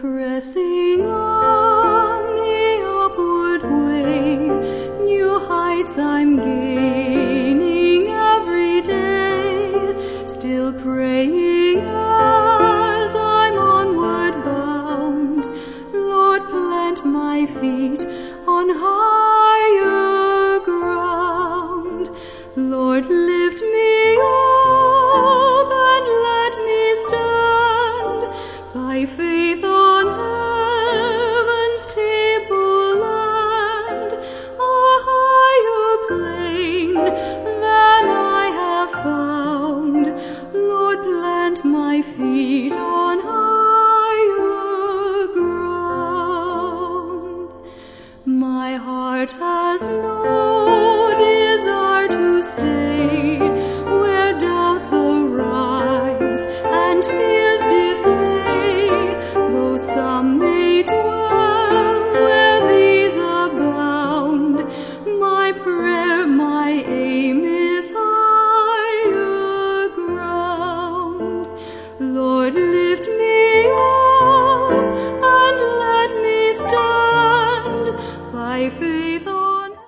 Pressing on the upward way, new heights I'm gaining every day, still praying as I'm onward bound. Lord, plant my feet on higher ground. Lord, lift me up and let me stand by faith on heaven's tableland, a higher plane than I have found. Lord, plant my feet on higher ground. My heart has no desire to stay where doubts arise and fears dismay, though some may dwell where these abound. My prayer, my aim is higher ground. Lord,